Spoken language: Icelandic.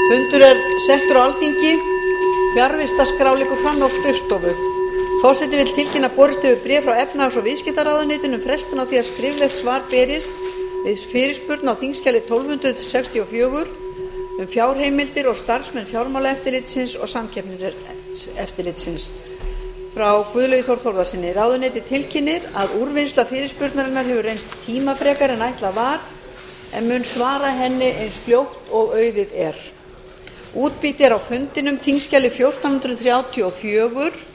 Fundur er settur á Alþingi. Fjarvistarskrá liggur frammi á skrifstofu. Forseti vill tilkynna að borist hefur bréf frá efnahags- og viðskiptaráðuneytinu um frestun á því að skriflegt svar berist við fyrirspurn á þingskjali 1264 um fjárheimildir og starfsmenn fjármálaeftirlitsins og samkeppniseftirlitsins. Frá Guðlaugi Þór Þórðarsyni. Ráðuneyti tilkynnir að úrvinnsla fyrirspurnarinnar hefur reynst tímafrekar en ætlað var en mun svara henni eins fljótt og auðið er. Útbýti er á fundinum þingskjali 1434